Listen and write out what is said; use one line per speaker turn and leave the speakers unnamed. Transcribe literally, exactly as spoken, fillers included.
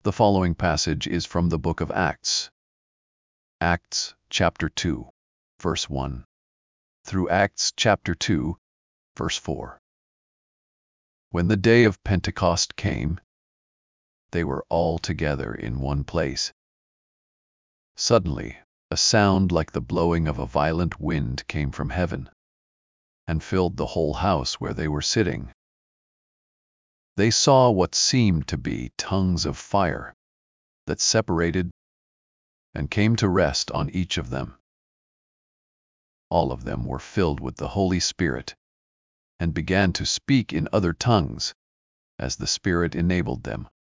The following passage is from the book of Acts. Acts chapter two, verse one, through Acts chapter two, verse four. When the day of Pentecost came, they were all together in one place. Suddenly, a sound like the blowing of a violent wind came from heaven, and filled the whole house where they were sitting. They saw what seemed to be tongues of fire that separated and came to rest on each of them. All of them were filled with the Holy Spirit and began to speak in other tongues as the Spirit enabled them.